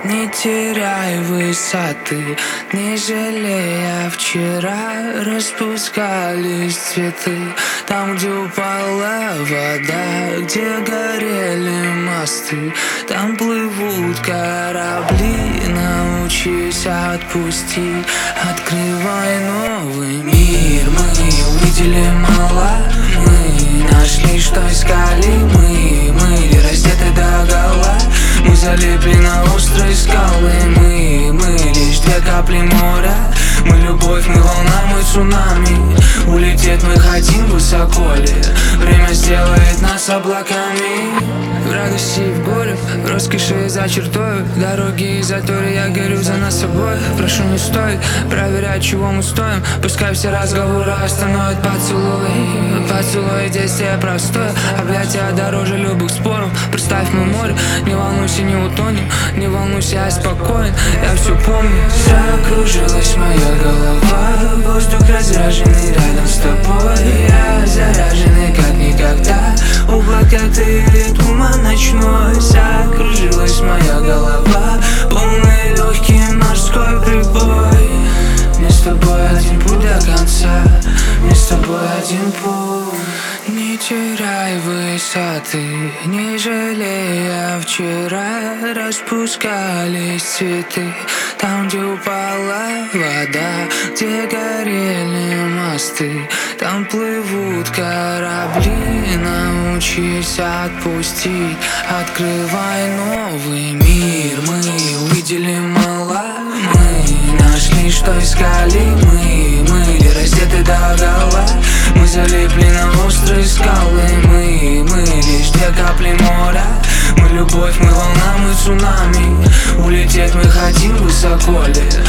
Не теряй высоты, не жалея вчера. Распускались цветы там, где упала вода, где горели мосты, там плывут корабли. Научись отпустить, открывай новый мир. Мы увидели мало, мы нашли, что искали. Мы раздеты догола, мы залипли на острые скалы. Мы лишь две капли моря. Мы любовь, мы волна, мы цунами. Улететь мы хотим высоко ли? Время сделает нас облаками. В радости и в горе, в роскоши за чертою, дороги и заторы, я горю за нас собой. Прошу, не стоит проверять, чего мы стоим. Пускай все разговоры остановят поцелуй. Поцелуй, действие простое, объятия дороже любых споров. Представь мы море, не волнуйся, не утонем. Не волнуйся, я спокоен, я все помню. Закружилась моя голова, воздух разряженный рядом с тобой. Я заряженный как никогда, облака ты или туман ночной. Закружилась моя голова, полный легкий морской прибой. Мне с тобой один путь до конца, мне с тобой один путь. Не теряй высоты, не жалея вчера. Распускались цветы там, где упала вода, где горели мосты, там плывут корабли. Научись отпустить, открывай новый мир. Мы увидели мало, мы нашли, что искали. Мы раздеты догола, мы залипли на острые скалы. Мы лишь две капли моря. Мы любовь, мы волна, мы цунами. Улететь мы хотим высоко ли?